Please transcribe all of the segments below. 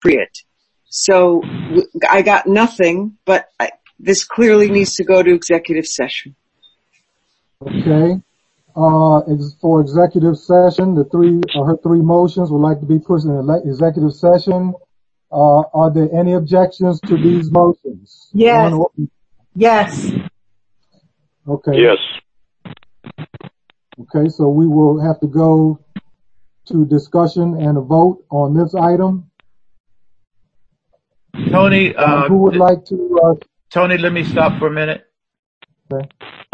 appropriate. So I got nothing, but this clearly needs to go to executive session. Okay. For executive session, her three motions would like to be pushed in executive session. Are there any objections to these motions? Yes. Yes. Okay. Yes. Okay, so we will have to go to discussion and a vote on this item. Tony, who would like to? Tony, let me stop for a minute. Okay.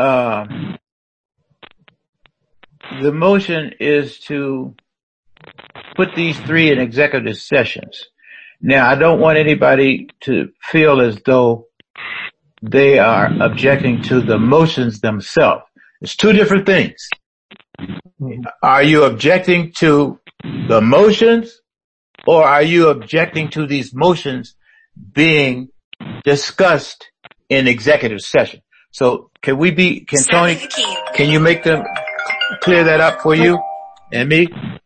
The motion is to put these three in executive sessions. Now, I don't want anybody to feel as though they are objecting to the motions themselves. It's two different things. Are you objecting to the motions, or are you objecting to these motions being discussed in executive session? So can Tony, can you make them clear that up for you and me?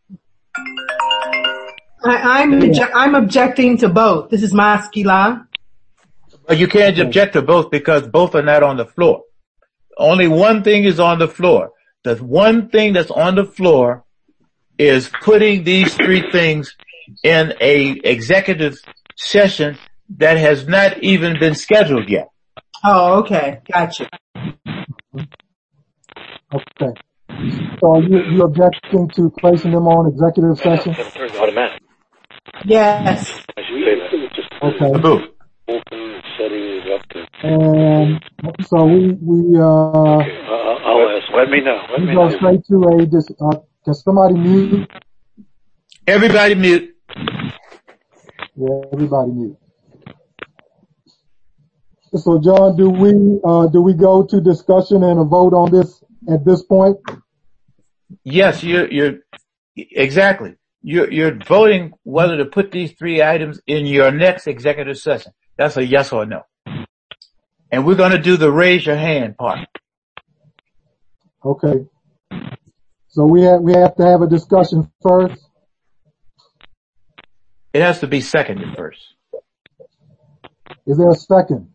I'm objecting to both. This is Maskila. But you can't object to both because both are not on the floor. Only one thing is on the floor. The one thing that's on the floor is putting these three things in a executive session that has not even been scheduled yet. Oh, okay. Gotcha. Okay. So you objecting to placing them on executive session? Automatic. Yes. Okay. Open settings up to. And so I'll ask. Let me know. We go straight to can somebody mute? Everybody mute. Yeah, everybody mute. So John, do we go to discussion and a vote on this at this point? Yes, you're exactly. You're voting whether to put these three items in your next executive session. That's a yes or no. And we're going to do the raise your hand part. Okay. So we have to have a discussion first. It has to be seconded first. Is there a second?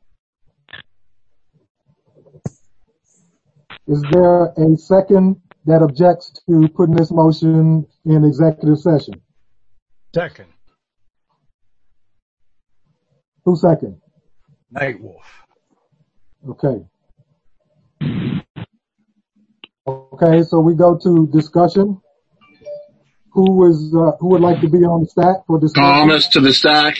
Is there a second that objects to putting this motion in executive session? Second. Who second? Nightwolf. Okay. Okay, so we go to discussion. Who would like to be on the stack for discussion? Thomas to the stack.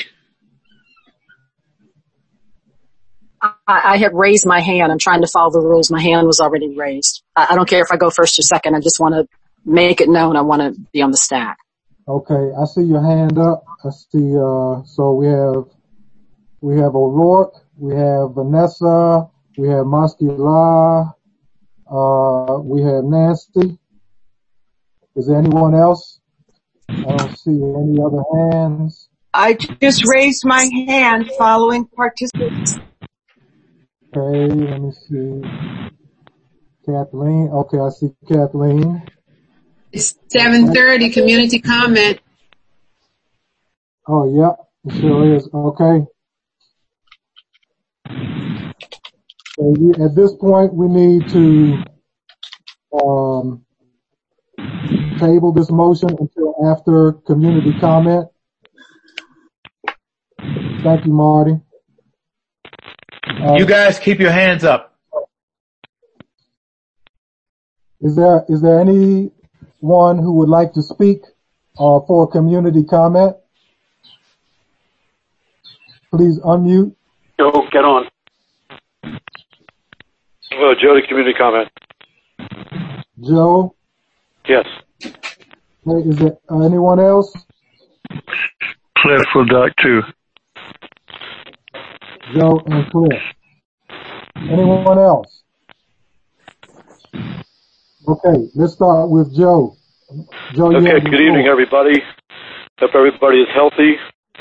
I had raised my hand. I'm trying to follow the rules. My hand was already raised. I don't care if I go first or second. I just want to make it known I want to be on the stack. Okay, I see your hand up. I see, so we have O'Rourke, we have Vanessa, we have Maskila, we have Nancy. Is there anyone else? I don't see any other hands. I just raised my hand following participants. Okay, let me see. Kathleen. Okay, I see Kathleen. It's 7:30, community comment. Oh, yeah, it sure is. Okay. So at this point, we need to table this motion until after community comment. Thank you, Marty. You guys keep your hands up. Is there anyone who would like to speak for community comment? Please unmute. Joe, get on. Joe to community comment. Joe? Yes. Is there anyone else? Cliff will doc too. Joe and Cliff. Anyone else? Okay, let's start with Joe. Joe, okay, good evening, everybody. Hope everybody is healthy.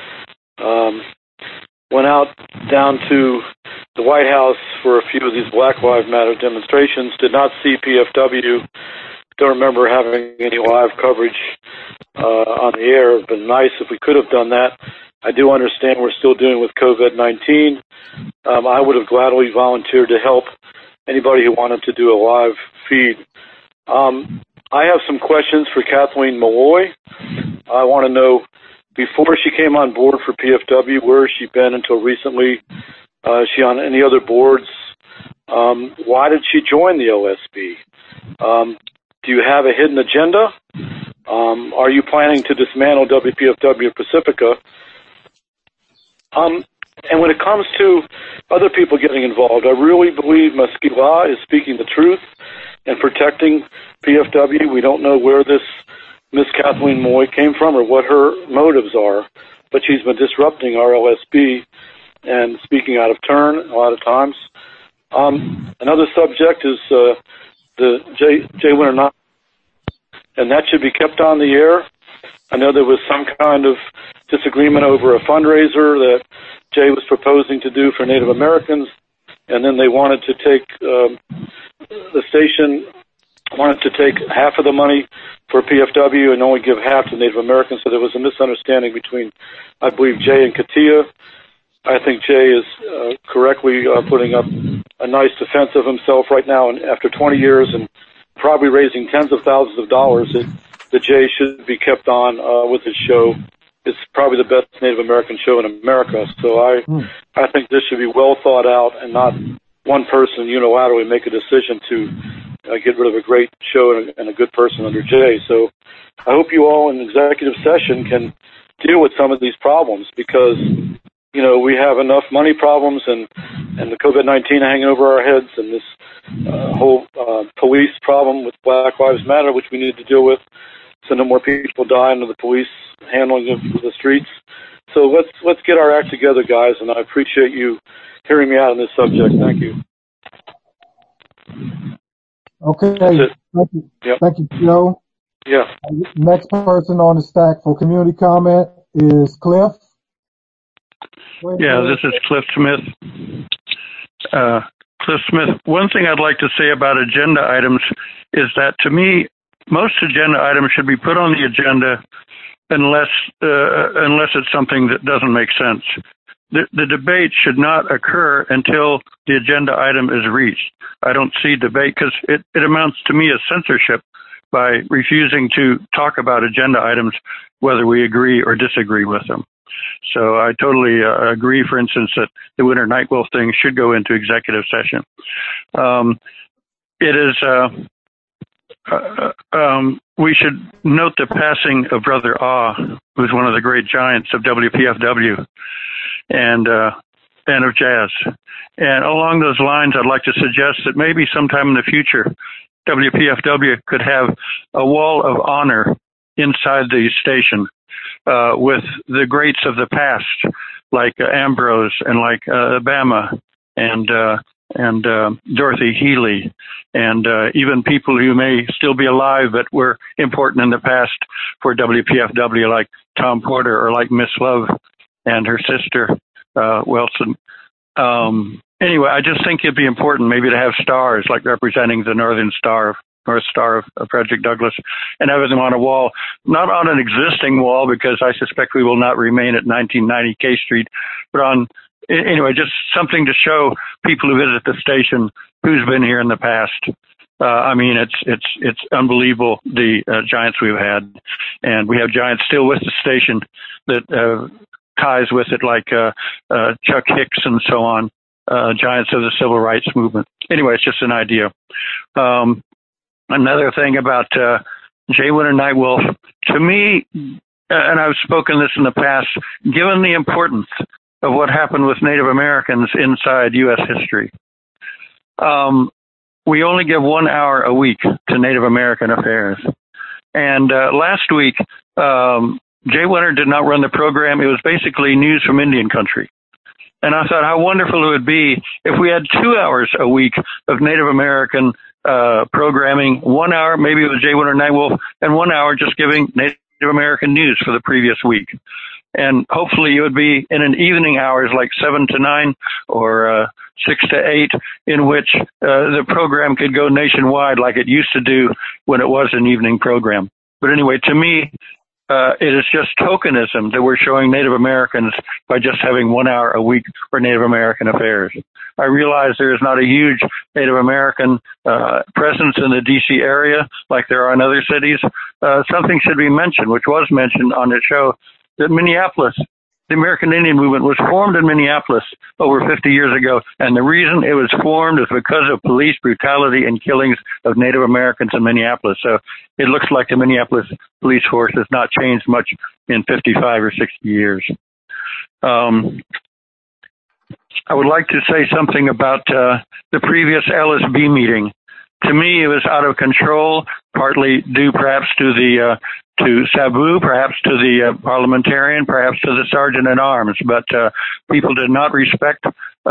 Went out down to the White House for a few of these Black Lives Matter demonstrations. Did not see PFW. don't remember having any live coverage on the air. It would have been nice if we could have done that. I do understand we're still dealing with COVID-19. I would have gladly volunteered to help anybody who wanted to do a live feed. I have some questions for Kathleen Malloy. I want to know, before she came on board for PFW, where has she been until recently? Is she on any other boards? Why did she join the OSB? Do you have a hidden agenda? Are you planning to dismantle WPFW Pacifica? And when it comes to other people getting involved, I really believe Muskie Law is speaking the truth and protecting PFW. We don't know where this Miss Kathleen Malloy came from or what her motives are, but she's been disrupting our OSB and speaking out of turn a lot of times. Another subject is the Jay Winter Night, and that should be kept on the air. I know there was some kind of disagreement over a fundraiser that Jay was proposing to do for Native Americans, and then they wanted to take the station wanted to take half of the money for PFW and only give half to Native Americans. So there was a misunderstanding between, I believe, Jay and Katia. I think Jay is correctly putting up a nice defense of himself right now, and after 20 years and probably raising tens of thousands of dollars, that Jay should be kept on with his show. It's probably the best Native American show in America. So I think this should be well thought out and not one person unilaterally make a decision to get rid of a great show and a good person under Jay. So I hope you all in executive session can deal with some of these problems, because we have enough money problems and the COVID-19 hanging over our heads, and this whole police problem with Black Lives Matter, which we need to deal with, so no more people die under the police handling of the streets. So let's get our act together, guys, and I appreciate you hearing me out on this subject. Thank you. Okay. Thank you. Yep. Thank you, Joe. Yeah. Next person on the stack for community comment is Cliff. Yeah, this is Cliff Smith. Cliff Smith, one thing I'd like to say about agenda items is that, to me, most agenda items should be put on the agenda unless it's something that doesn't make sense. The debate should not occur until the agenda item is reached. I don't see debate because it amounts to me as censorship by refusing to talk about agenda items, whether we agree or disagree with them. So I totally agree, for instance, that the Winter Night Wolf thing should go into executive session. We should note the passing of Brother Ah, who's one of the great giants of WPFW and of jazz. And along those lines, I'd like to suggest that maybe sometime in the future, WPFW could have a wall of honor inside the station with the greats of the past, like Ambrose and like Bama and Dorothy Healy, and even people who may still be alive but were important in the past for WPFW, like Tom Porter or like Miss Love and her sister, Wilson. Anyway, I just think it'd be important maybe to have stars, like representing the North Star of Frederick Douglass, and having them on a wall, not on an existing wall, because I suspect we will not remain at 1990 K Street, but on, anyway, just something to show people who visit the station who's been here in the past. I mean, it's unbelievable, the giants we've had, and we have giants still with the station that ties with it, like Chuck Hicks and so on, giants of the civil rights movement. Anyway, it's just an idea. Another thing about Jay Winter Night Wolf, to me, and I've spoken this in the past, given the importance of what happened with Native Americans inside U.S. history, we only give 1 hour a week to Native American affairs. And last week, Jay Winter did not run the program. It was basically news from Indian country. And I thought how wonderful it would be if we had 2 hours a week of Native American programming, 1 hour maybe with Jay Winter Night Wolf, and 1 hour just giving Native American news for the previous week. And hopefully it would be in an evening hours like 7 to 9 or 6 to 8, in which the program could go nationwide like it used to do when it was an evening program. But anyway, to me, it is just tokenism that we're showing Native Americans by just having 1 hour a week for Native American affairs. I realize there is not a huge Native American presence in the D.C. area like there are in other cities. Something should be mentioned, which was mentioned on the show, that Minneapolis, the American Indian Movement, was formed in Minneapolis over 50 years ago, and the reason it was formed is because of police brutality and killings of Native Americans in Minneapolis. So it looks like the Minneapolis police force has not changed much in 55 or 60 years. I would like to say something about the previous LSB meeting. To me, it was out of control, partly due perhaps to the to Sabu, perhaps to the parliamentarian, perhaps to the sergeant at arms, but people did not respect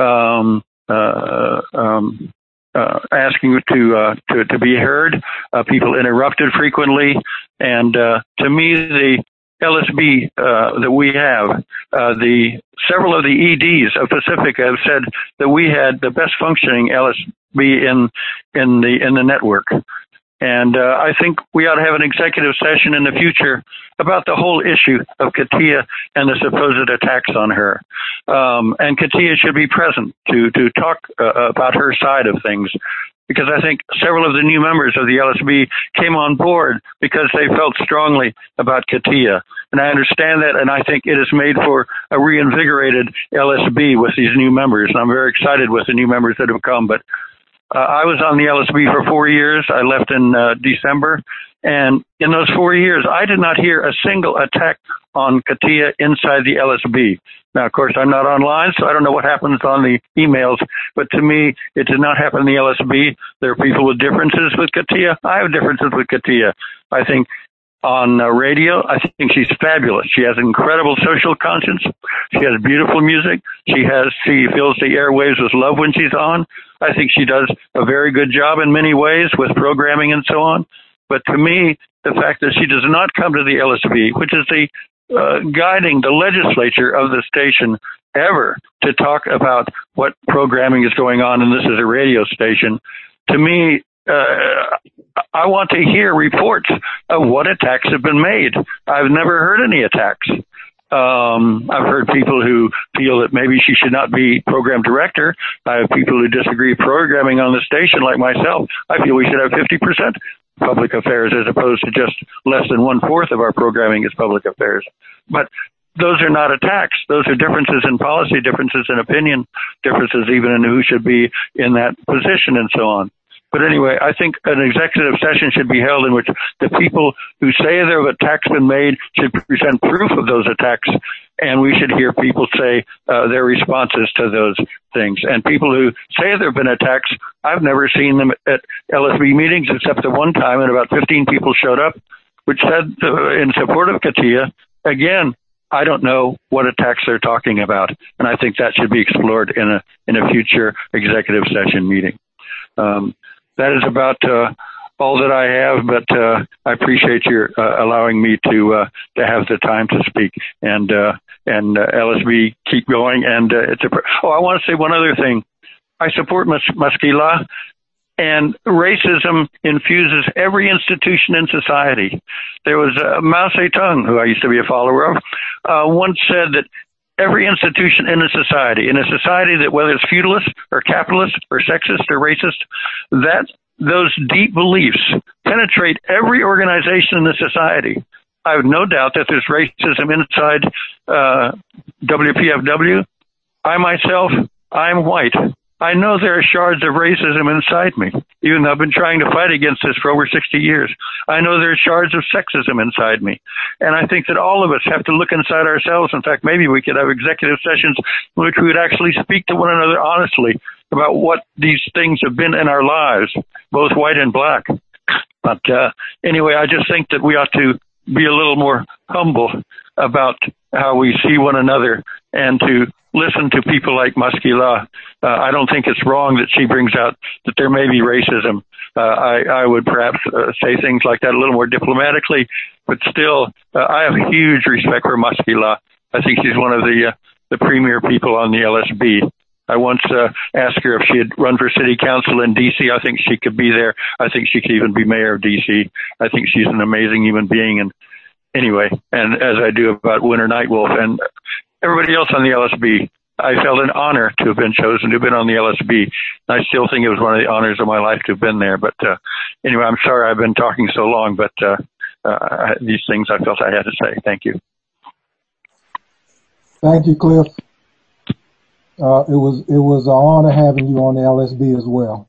asking to be heard. People interrupted frequently, and to me, the LSB that we have, several of the EDs of Pacifica have said that we had the best functioning LSB in the network. And I think we ought to have an executive session in the future about the whole issue of Katia and the supposed attacks on her. And Katia should be present to talk about her side of things, because I think several of the new members of the LSB came on board because they felt strongly about Katia. And I understand that, and I think it has made for a reinvigorated LSB with these new members. And I'm very excited with the new members that have come. But I was on the LSB for 4 years. I left in December. And in those 4 years, I did not hear a single attack on Katia inside the LSB. Now, of course, I'm not online, so I don't know what happens on the emails. But to me, it did not happen in the LSB. There are people with differences with Katia. I have differences with Katia. I think on radio, I think she's fabulous. She has incredible social conscience. She has beautiful music. She fills the airwaves with love when she's on. I think she does a very good job in many ways with programming and so on. But to me, the fact that she does not come to the LSB, which is the guiding the legislature of the station ever to talk about what programming is going on, and this is a radio station, to me, I want to hear reports of what attacks have been made. I've never heard any attacks. I've heard people who feel that maybe she should not be program director. I have people who disagree programming on the station like myself. I feel we should have 50% public affairs as opposed to just less than 1/4 of our programming is public affairs. But those are not attacks. Those are differences in policy, differences in opinion, differences even in who should be in that position and so on. But anyway, I think an executive session should be held in which the people who say there have attacks been made should present proof of those attacks, and we should hear people say their responses to those things. And people who say there have been attacks, I've never seen them at LSB meetings except the one time, and about 15 people showed up, which said in support of Katia. Again, I don't know what attacks they're talking about, and I think that should be explored in a future executive session meeting. That is about all that I have, but I appreciate your allowing me to have the time to speak. And LSB, keep going. And I want to say one other thing. I support Maskila, and racism infuses every institution in society. There was Mao Zedong, who I used to be a follower of, once said that every institution in a society that whether it's feudalist or capitalist or sexist or racist, that those deep beliefs penetrate every organization in the society. I have no doubt that there's racism inside WPFW. I myself, I'm white. I know there are shards of racism inside me, even though I've been trying to fight against this for over 60 years. I know there are shards of sexism inside me. And I think that all of us have to look inside ourselves. In fact, maybe we could have executive sessions in which we would actually speak to one another honestly about what these things have been in our lives, both white and black. But anyway, I just think that we ought to be a little more humble about how we see one another and to listen to people like Maskila. I don't think it's wrong that she brings out that there may be racism. I would perhaps say things like that a little more diplomatically, but still, I have huge respect for Maskila. I think she's one of the premier people on the LSB. I once asked her if she had run for city council in D.C. I think she could be there. I think she could even be mayor of D.C. I think she's an amazing human being. And anyway, and as I do about Winter Nightwolf and everybody else on the LSB, I felt an honor to have been chosen to have been on the LSB. I still think it was one of the honors of my life to have been there. But anyway, I'm sorry I've been talking so long, but these things I felt I had to say. Thank you. Thank you, Cliff. It was an honor having you on the LSB as well.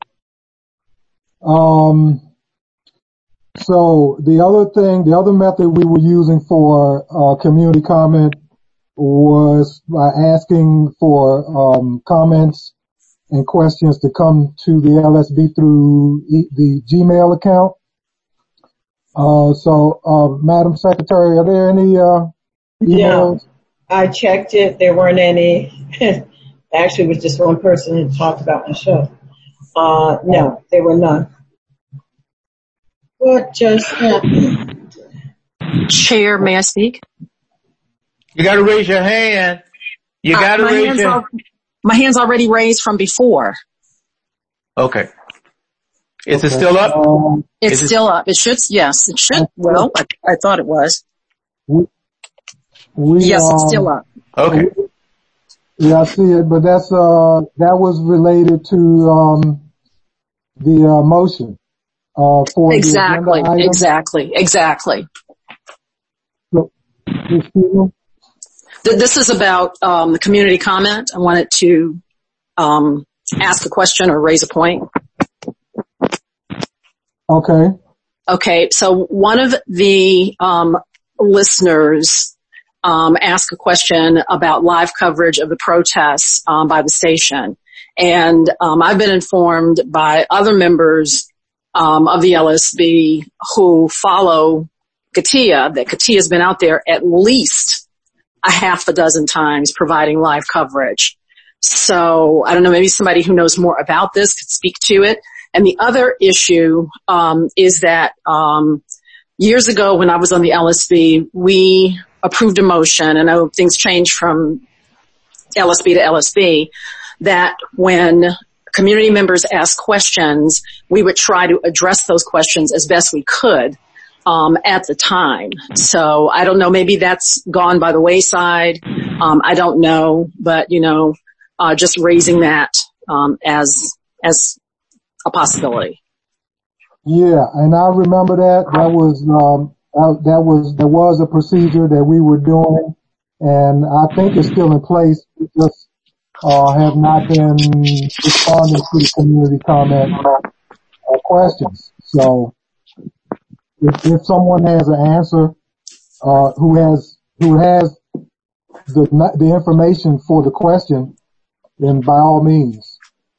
So the other method we were using for community comment was by asking for comments and questions to come to the LSB through the Gmail account. So Madam Secretary, are there any emails? No, I checked it. There weren't any. Actually, it was just one person who talked about my show. No, there were none. What just happened? Chair, may I speak? You gotta raise your hand. You gotta raise your... My hand's already raised from before. Okay. Is it still up? It's still up. It should, yes, it should. Well, I thought it was. Yes, it's still up. Okay. Yeah, I see it, but that was related to the motion for exactly, the agenda item. Exactly. So, excuse me? This is about the community comment. I wanted to ask a question or raise a point. Okay, so one of the listeners asked a question about live coverage of the protests by the station. And I've been informed by other members of the LSB who follow CATIA that CATIA has been out there at least a half a dozen times providing live coverage. So I don't know, maybe somebody who knows more about this could speak to it. And the other issue is that years ago when I was on the LSB, we approved a motion, and I know things changed from LSB to LSB, that when community members asked questions, we would try to address those questions as best we could at the time. So I don't know, maybe that's gone by the wayside. I don't know, but just raising that as a possibility. Yeah, and I remember that. There was a procedure that we were doing, and I think it's still in place. We just have not been responding to the community comment questions. So if someone has an answer, who has the information for the question, then by all means,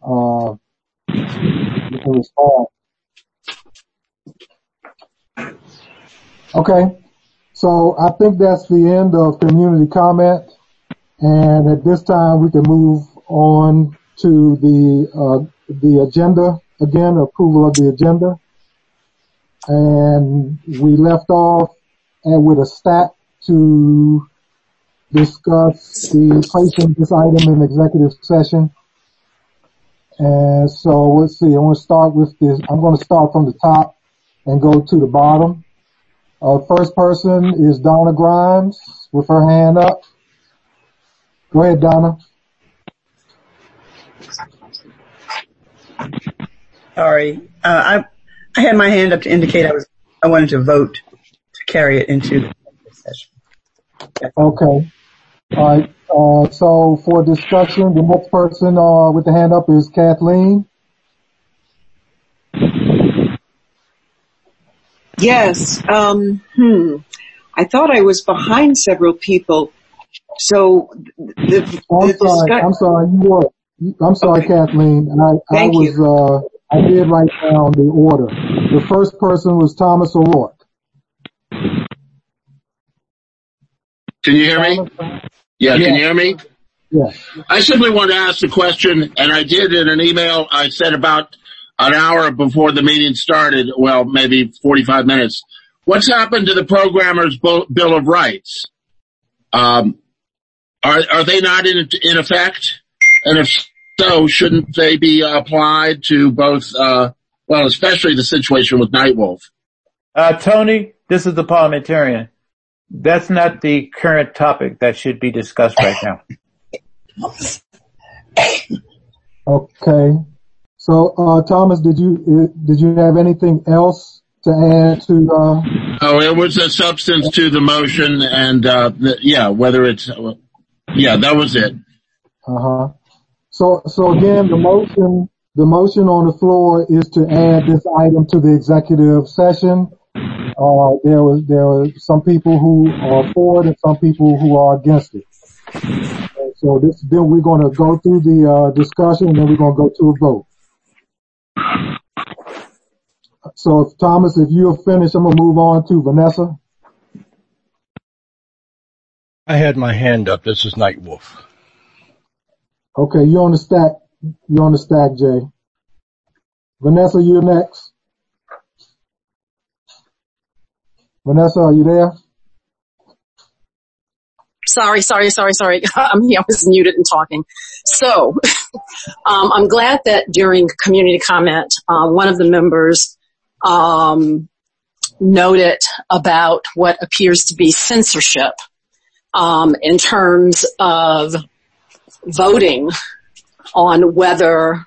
you can respond. Okay, so I think that's the end of community comment, and at this time we can move on to the agenda again, approval of the agenda. And we left off with a stat to discuss the placing this item in executive session. And so let's see, I want to start with this. I'm going to start from the top and go to the bottom. First person is Donna Grimes with her hand up. Go ahead, Donna. Sorry. I had my hand up to indicate I wanted to vote to carry it into the session. Okay. All right. So for discussion, the next person with the hand up is Kathleen. Yes. I thought I was behind several people. So I'm sorry. You were. I'm sorry, okay. Kathleen. And I did write down the order. The first person was Thomas O'Rourke. Can you hear me? Yeah, can you hear me? Yes. I simply want to ask the question, and I did in an email. I said about an hour before the meeting started, well, maybe 45 minutes. What's happened to the Programmers Bill of Rights? Are they not in effect? And if so, shouldn't they be applied to both, well, especially the situation with Nightwolf? Tony, this is the parliamentarian. That's not the current topic that should be discussed right now. Okay. So, Thomas, did you have anything else to add to, Oh, it was a substance to the motion and, whether it's, that was it. Uh-huh. So again, the motion on the floor is to add this item to the executive session. There were some people who are for it and some people who are against it. So then we're going to go through the discussion and then we're going to go to a vote. So Thomas, if you're finished, I'm going to move on to Vanessa. I had my hand up. This is Nightwolf. Okay, you're on the stack. You're on the stack, Jay. Vanessa, you're next. Vanessa, are you there? Sorry. I was muted and talking. So, I'm glad that during community comment, one of the members, noted about what appears to be censorship, in terms of voting on whether,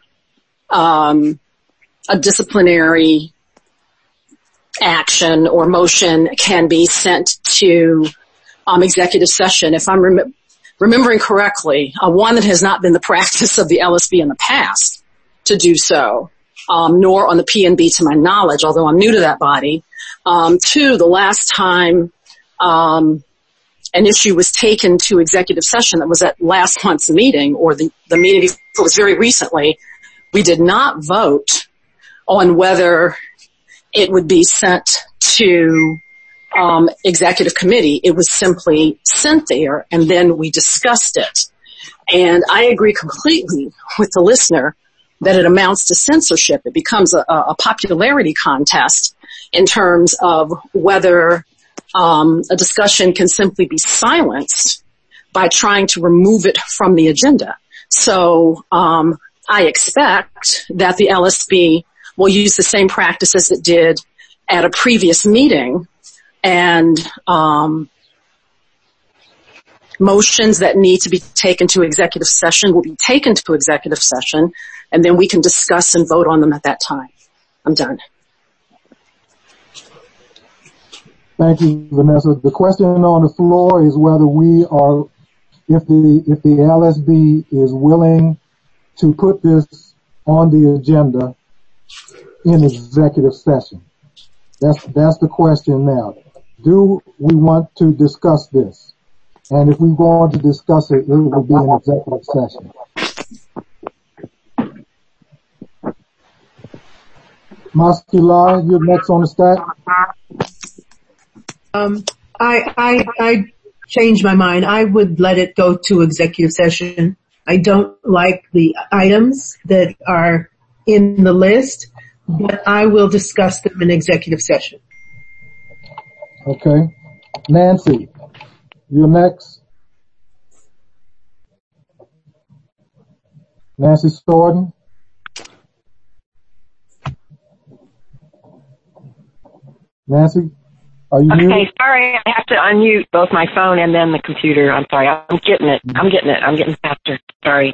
a disciplinary action or motion can be sent to executive session. If I'm remembering correctly, one that has not been the practice of the LSB in the past to do so, nor on the PNB to my knowledge, although I'm new to that body. Two, the last time an issue was taken to executive session that was at last month's meeting, or the meeting before was very recently, we did not vote on whether it would be sent to executive committee. It was simply sent there, and then we discussed it. And I agree completely with the listener that it amounts to censorship. It becomes a popularity contest in terms of whether a discussion can simply be silenced by trying to remove it from the agenda. So I expect that the LSB will use the same practices it did at a previous meeting, and motions that need to be taken to executive session will be taken to executive session, and then we can discuss and vote on them at that time. I'm done. Thank you, Vanessa. The question on the floor is whether if the LSB is willing to put this on the agenda in executive session. That's the question now. Do we want to discuss this? And if we want to discuss it, it will be an executive session. Muscular, you're next on the stack. I changed my mind. I would let it go to executive session. I don't like the items that are in the list, but I will discuss them in executive session. Okay. Nancy, you're next. Nancy Thornton. Nancy, are you muted? Okay, sorry, I have to unmute both my phone and then the computer. I'm sorry, I'm getting it. I'm getting faster. Sorry.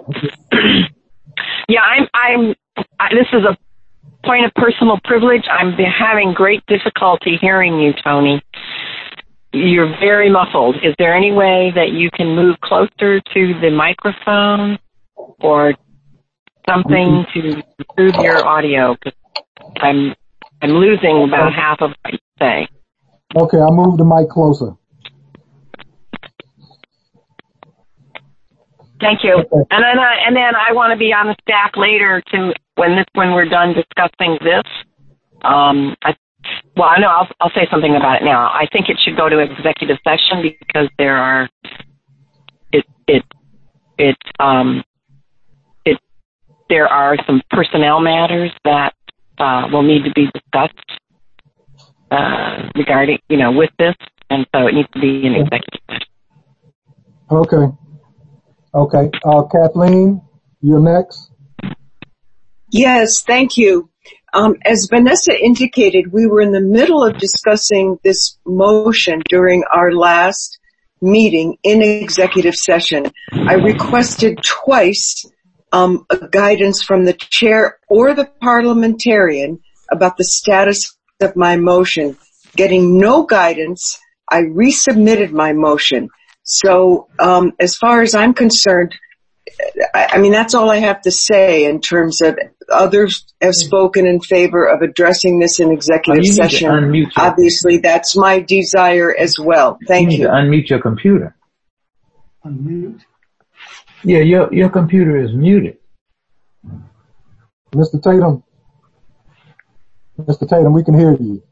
Yeah, this is a point of personal privilege. I'm having great difficulty hearing you, Tony. You're very muffled. Is there any way that you can move closer to the microphone or something to improve your audio? 'Cause I'm losing about half of what you say. Okay, I'll move the mic closer. Thank you. Okay. And then I want to be on the stack later to when we're done discussing this. I'll say something about it now. I think it should go to executive session because there are some personnel matters that will need to be discussed regarding, with this, and so it needs to be in executive session. Okay. Kathleen, you're next. Yes, thank you. As Vanessa indicated, we were in the middle of discussing this motion during our last meeting in executive session. I requested twice a guidance from the chair or the parliamentarian about the status of my motion. Getting no guidance, I resubmitted my motion. So as far as I'm concerned, I mean, that's all I have to say in terms of others have spoken in favor of addressing this in executive session. Obviously, that's my desire as well. Thank you. You need to unmute your computer. Unmute. Yeah, your computer is muted. Mr. Tatum, we can hear you.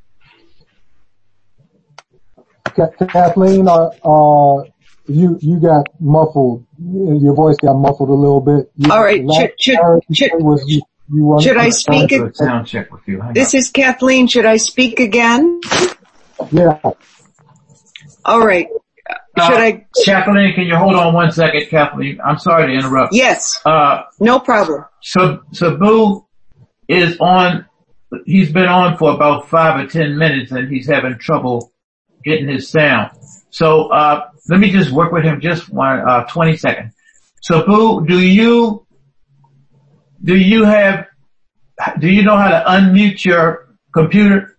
Kathleen, you got muffled. Your voice got muffled a little bit. All right. Should I speak? Sound check with you. This is Kathleen. Should I speak again? Yeah. All right. Kathleen, can you hold on 1 second, Kathleen? I'm sorry to interrupt. Yes. No problem. So Boo is on. He's been on for about 5 or 10 minutes, and he's having trouble getting his sound. So let me just work with him just 20 seconds. So Boo, do you know how to unmute your computer?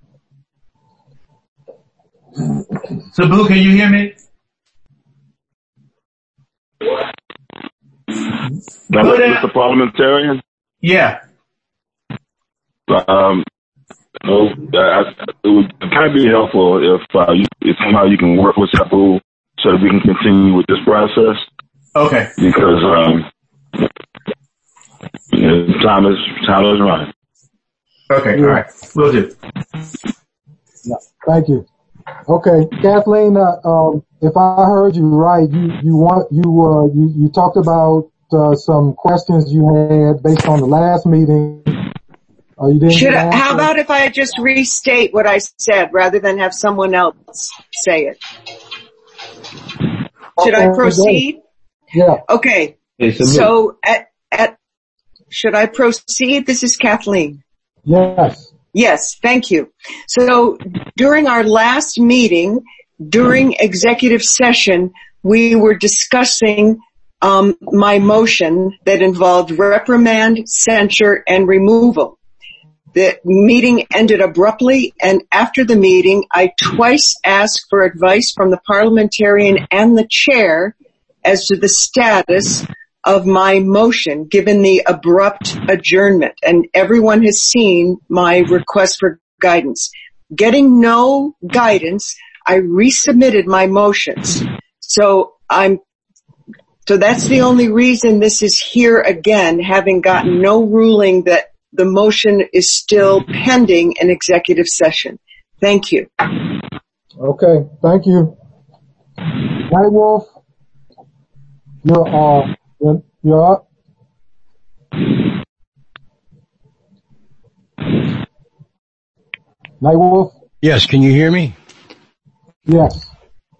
So Boo, can you hear me? Mr. Parliamentarian? Yeah. It would kind of be helpful if somehow you can work with Boo so that we can continue with this process. Okay. Because time is running. Okay. All right. Will do. Yeah, thank you. Okay, Kathleen. If I heard you right, you talked about some questions you had based on the last meeting. How about if I just restate what I said rather than have someone else say it? Should I proceed? Yeah. Okay. So should I proceed? This is Kathleen. Yes. Yes, thank you. So during our last meeting, during executive session, we were discussing my motion that involved reprimand, censure, and removal. The meeting ended abruptly, and after the meeting, I twice asked for advice from the parliamentarian and the chair as to the status of my motion, given the abrupt adjournment. And everyone has seen my request for guidance. Getting no guidance, I resubmitted my motions. So that's the only reason this is here again, having gotten no ruling that the motion is still pending in executive session. Thank you. Okay, thank you. Nightwolf, you're up. Nightwolf? Yes, can you hear me? Yes.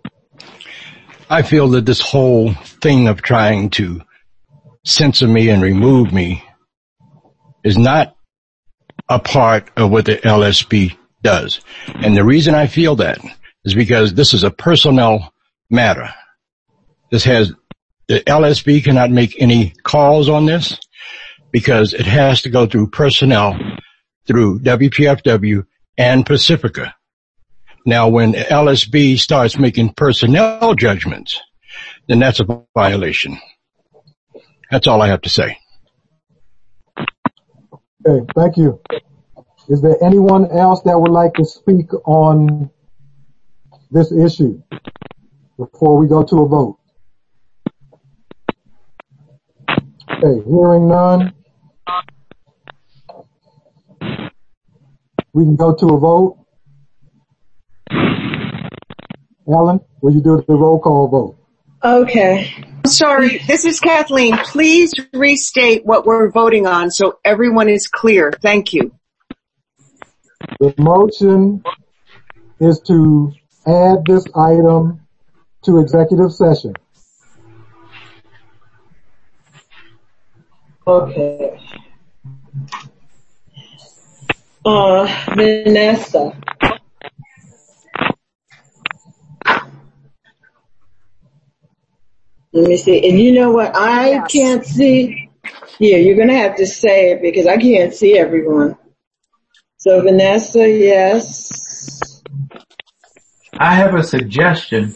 I feel that this whole thing of trying to censor me and remove me is not a part of what the LSP does. And the reason I feel that is because this is a personnel matter. The LSP cannot make any calls on this because it has to go through personnel through WPFW and Pacifica. Now, when LSB starts making personnel judgments, then that's a violation. That's all I have to say. Okay, thank you. Is there anyone else that would like to speak on this issue before we go to a vote? Okay, hearing none, we can go to a vote. Ellen, will you do the roll call vote? Okay. Sorry, this is Kathleen. Please restate what we're voting on so everyone is clear. Thank you. The motion is to add this item to executive session. Okay. Vanessa. Let me see. And you know what? I can't see. Yeah, you're going to have to say it because I can't see everyone. So Vanessa, yes. I have a suggestion.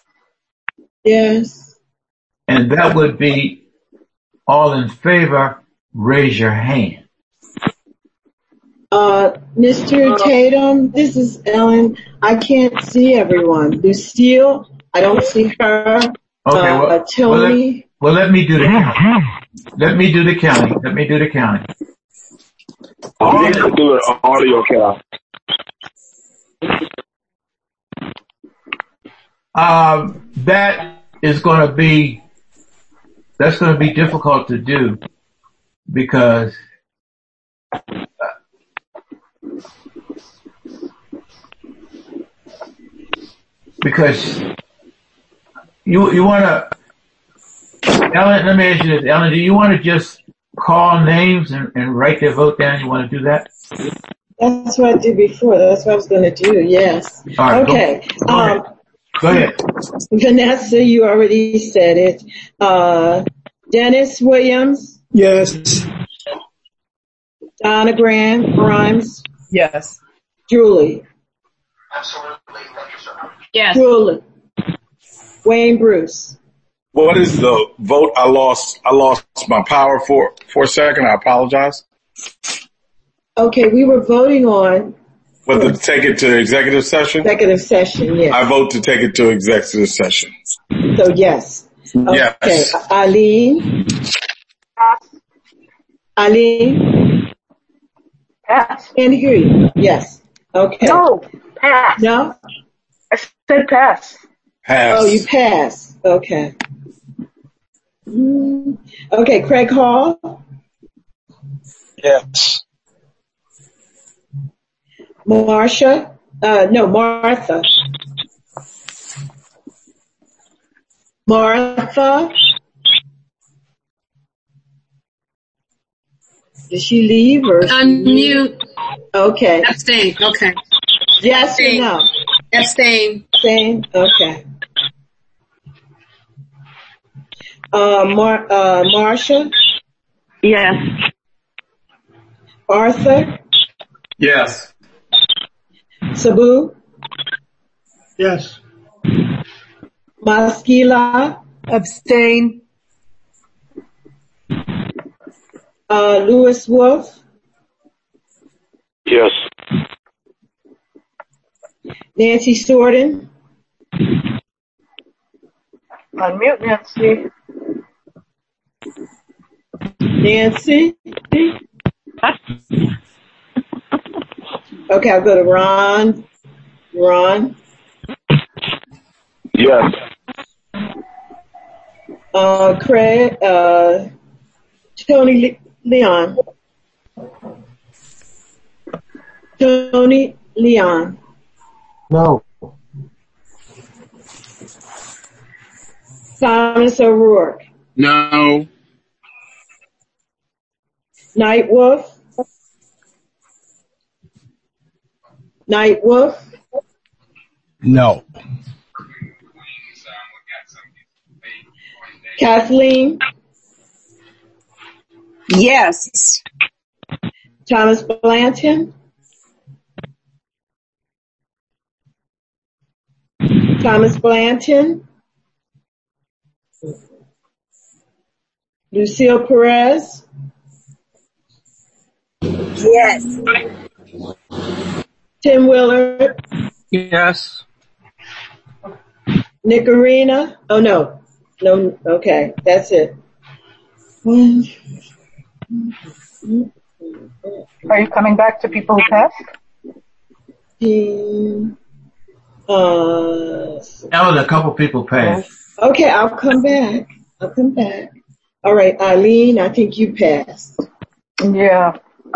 Yes. And that would be all in favor, raise your hand. Mr. Tatum, this is Ellen. I can't see everyone. Lucille, I don't see her. Okay, Tony. Let me do the county. Let me do the county. You need to do an audio count. That's going to be difficult to do because you want to, Ellen, let me ask you this, Ellen, do you want to just call names and write their vote down? You want to do that? That's what I did before. That's what I was going to do, yes. All right, okay. Go ahead. Vanessa, you already said it. Dennis Williams? Yes. Donna Grimes? Yes. Julie? Absolutely. Thank you, sir. Yes. Julie? Wayne Bruce? What is the vote? I lost my power for a second. I apologize. Okay, we were voting on. But to take it to executive session? Executive session, yes. I vote to take it to executive session. So yes. Okay. Yes. Eileen? Eileen? Pass. Andy Green? Yes. Okay. No, pass. No? I said pass. Pass. Oh, you pass. Okay. Okay, Craig Hall? Yes. Martha? Martha. Did she leave or? Unmute. Okay. Abstain. Okay. Yes Abstain. or no? Abstain. Abstain. Okay. Marcia? Yes. Arthur? Yes. Sabu? Yes. Maskila? Abstain. Lewis Wolf? Yes. Nancy Sorden? Unmute Nancy. Nancy? Okay, I'll go to Ron. Ron? Yes. Craig, Tony Leon. Tony Leon. No. Thomas O'Rourke. No. Night Wolf. Night Wolf. No. Kathleen. Yes. Thomas Blanton. Thomas Blanton. Lucille Perez. Yes. Tim Willard. Yes. Nick Arena. Oh, no. No, okay. That's it. Are you coming back to people who passed? That was a couple people passed. Okay, I'll come back. All right, Eileen, I think you passed. Yeah.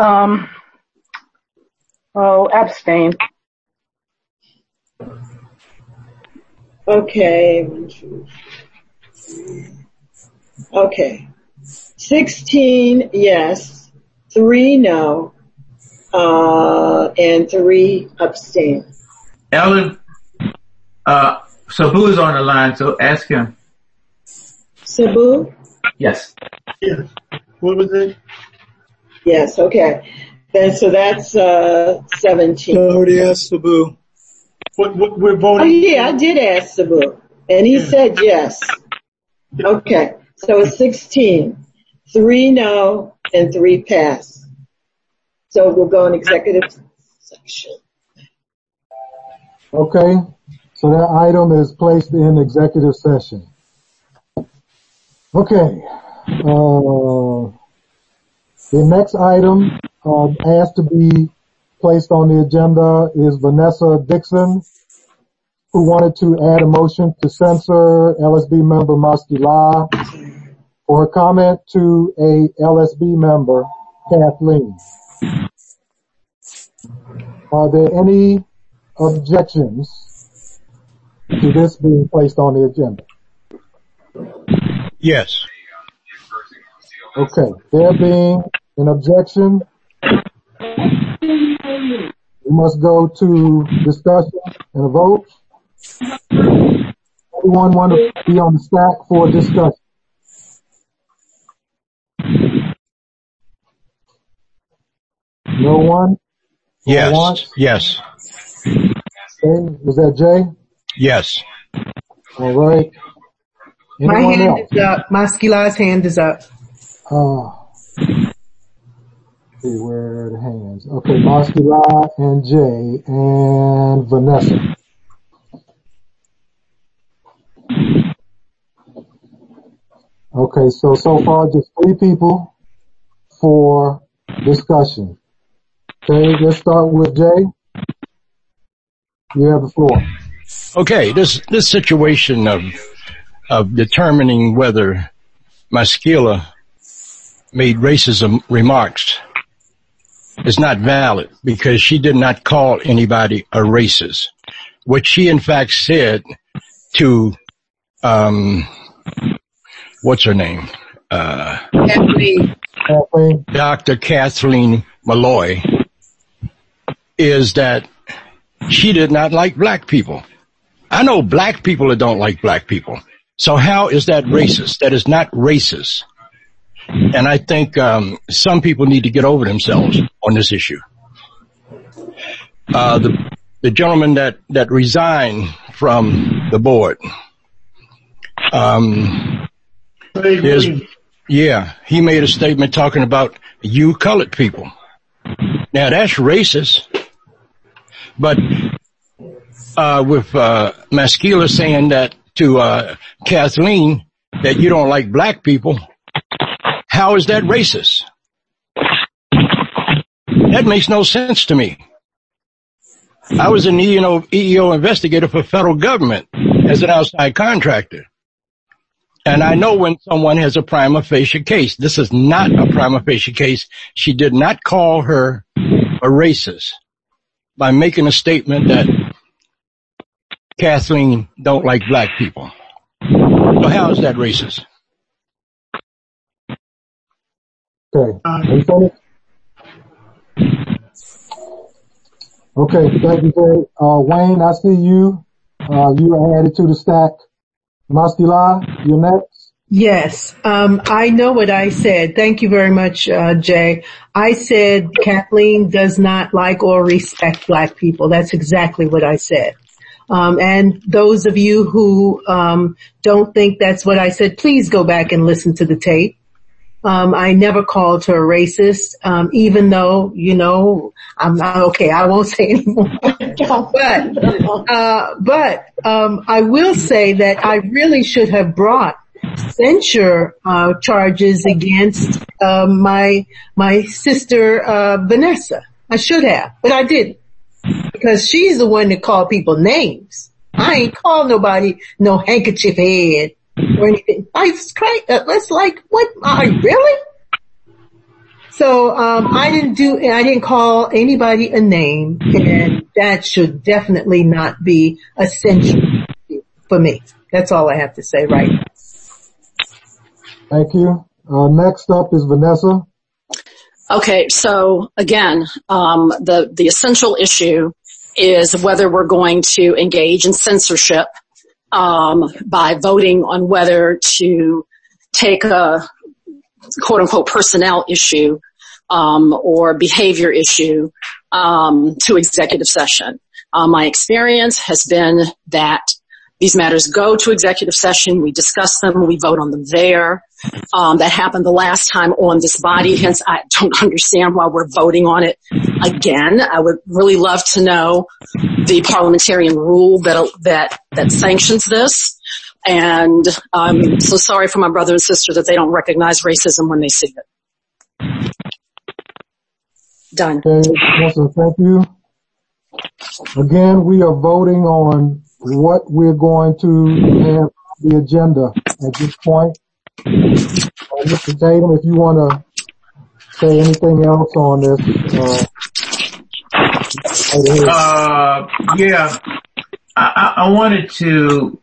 Abstain. Okay. Okay. 16, yes. 3, no. and 3 abstain. Ellen, Sabu is on the line, so ask him. Sabu? Yes. Yes. What was it? Yes, okay. Then, so that's 17. I already asked Sabu. What we're voting? Oh yeah, I did ask Sabu, and he said yes. Okay, so it's 16. 3 no and 3 pass. So we'll go in executive section. Okay, so that item is placed in executive session. Okay, the next item asked to be placed on the agenda is Vanessa Dixon, who wanted to add a motion to censor LSB member Maskila for her comment to a LSB member, Kathleen. Are there any objections to this being placed on the agenda? Yes. Okay, there being an objection, we must go to discussion and a vote. Everyone want to be on the stack for discussion? No one? Yes. Once? Yes. Okay, was that Jay? Yes. All right. My Anyone hand else? is up. Maskila's hand is up. See where are the hands. Okay, Maskila and Jay and Vanessa. Okay, so far just 3 people for discussion. Okay, let's start with Jay. You have the floor. Okay, this situation of determining whether Maskila made racist remarks is not valid because she did not call anybody a racist. What she in fact said to, what's her name? Dr. Kathleen Malloy, is that she did not like black people. I know black people that don't like black people. So how is that racist? That is not racist. And I think some people need to get over themselves on this issue. The gentleman that resigned from the board, he made a statement talking about you colored people. Now that's racist. But with Maskila saying that to Kathleen that you don't like black people, how is that racist? That makes no sense to me. I was an EEO investigator for federal government as an outside contractor. And I know when someone has a prima facie case. This is not a prima facie case. She did not call her a racist by making a statement that Kathleen don't like black people. So how is that racist? Okay. Okay, thank you, Jay. Wayne, I see you. You are added to the stack. Maskila, you're next. Yes. I know what I said. Thank you very much, Jay. I said Kathleen does not like or respect black people. That's exactly what I said. And those of you who don't think that's what I said, please go back and listen to the tape. I never called her a racist, even though, I'm not okay. I won't say anymore. But I will say that I really should have brought censure charges against my sister Vanessa. I should have, but I didn't, because she's the one that called people names. I ain't called nobody no handkerchief head or anything. That's like, what? Really? So I didn't call anybody a name, and that should definitely not be a censure for me. That's all I have to say right now. Thank you. Next up is Vanessa. Okay, so again, the essential issue is whether we're going to engage in censorship by voting on whether to take a quote unquote personnel issue or behavior issue to executive session. My experience has been that these matters go to executive session, we discuss them, we vote on them there. That happened the last time on this body, hence I don't understand why we're voting on it again. I would really love to know the parliamentarian rule that sanctions this. And I'm so sorry for my brother and sister that they don't recognize racism when they see it. Done. Okay, Melissa, thank you. Again, we are voting on what we're going to have on the agenda at this point. Mr. Tatum, if you want to say anything else on this. Yeah, I wanted to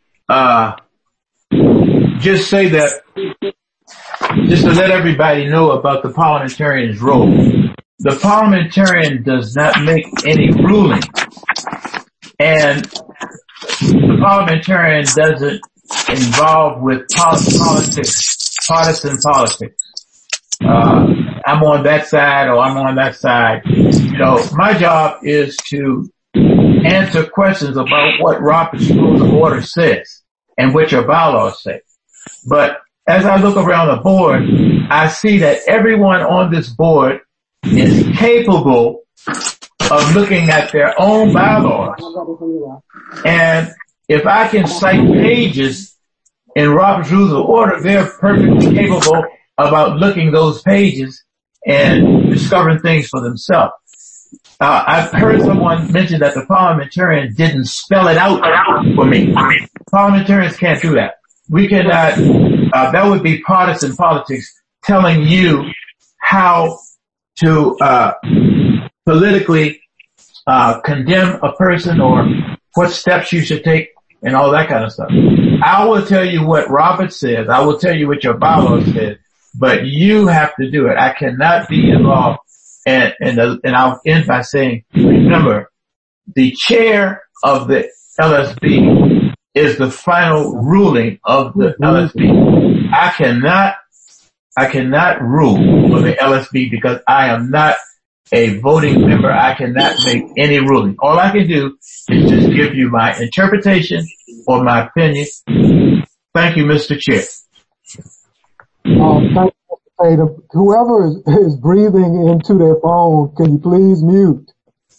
just say that, just to let everybody know about the parliamentarian's role. The parliamentarian does not make any ruling, and the parliamentarian doesn't involve with politics, partisan politics. I'm on that side or I'm on that side. You know, my job is to answer questions about what Robert's Rules of Order says and what your bylaws say. But as I look around the board, I see that everyone on this board is capable of looking at their own bylaws. And if I can cite pages in Robert's Rules of Order, they're perfectly capable about looking those pages and discovering things for themselves. I've heard someone mention that the parliamentarian didn't spell it out for me. Parliamentarians can't do that. We cannot, that would be partisan politics telling you how to politically condemn a person or what steps you should take and all that kind of stuff. I will tell you what Robert says. I will tell you what your bylaws says, but you have to do it. I cannot be involved. And I'll end by saying, remember, the chair of the LSB is the final ruling of the LSB. I cannot rule for the LSB because I am not a voting member. I cannot make any ruling. All I can do is just give you my interpretation or my opinion. Thank you, Mr. Chair. Thank you, Mr. Tatum. Whoever is breathing into their phone, can you please mute?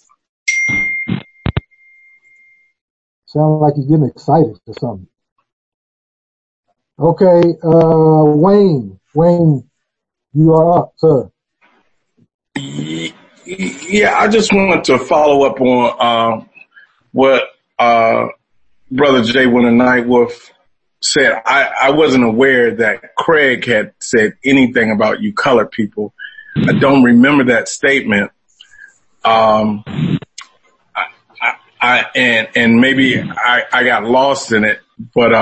Sound like you're getting excited or something. Okay, Wayne, you are up, sir. Yeah, I just wanted to follow up on what Brother Jay Winter Nightwolf said. I wasn't aware that Craig had said anything about you colored people. I don't remember that statement. And maybe I got lost in it, but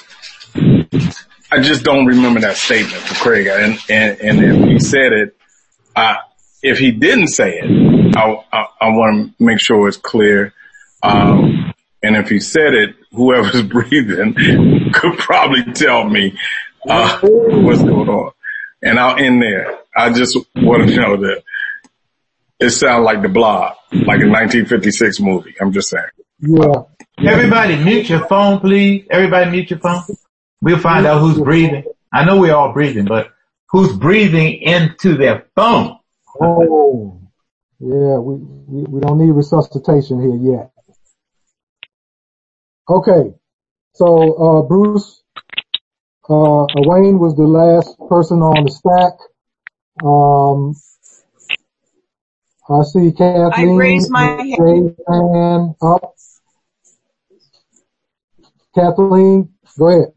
I just don't remember that statement for Craig. And if he said it, if he didn't say it, I want to make sure it's clear. And if he said it, whoever's breathing could probably tell me what's going on. And I'll end there. I just want to know that it sounds like The Blob, like a 1956 movie. I'm just saying. Yeah. Everybody mute your phone, please. Everybody mute your phone. We'll find out who's breathing. I know we're all breathing, but who's breathing into their phone? Oh, yeah, we don't need resuscitation here yet. Okay, so Bruce, Wayne was the last person on the stack. I see Kathleen. I raised my hand up. Kathleen, go ahead.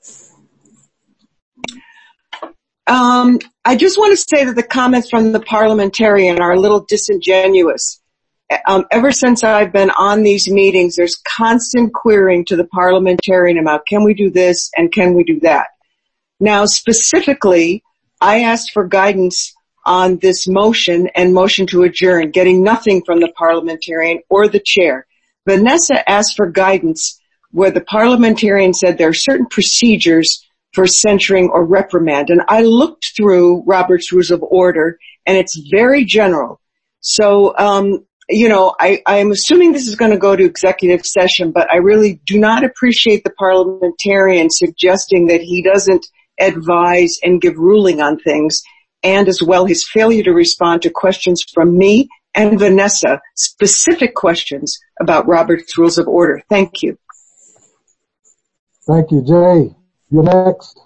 I just want to say that the comments from the parliamentarian are a little disingenuous. Ever since I've been on these meetings, there's constant querying to the parliamentarian about can we do this and can we do that. Now, specifically, I asked for guidance on this motion and motion to adjourn, getting nothing from the parliamentarian or the chair. Vanessa asked for guidance where the parliamentarian said there are certain procedures for censuring or reprimand. And I looked through Robert's Rules of Order, and it's very general. So, I am assuming this is going to go to executive session, but I really do not appreciate the parliamentarian suggesting that he doesn't advise and give ruling on things, and as well his failure to respond to questions from me and Vanessa, specific questions about Robert's Rules of Order. Thank you. Thank you. Jay, you're next.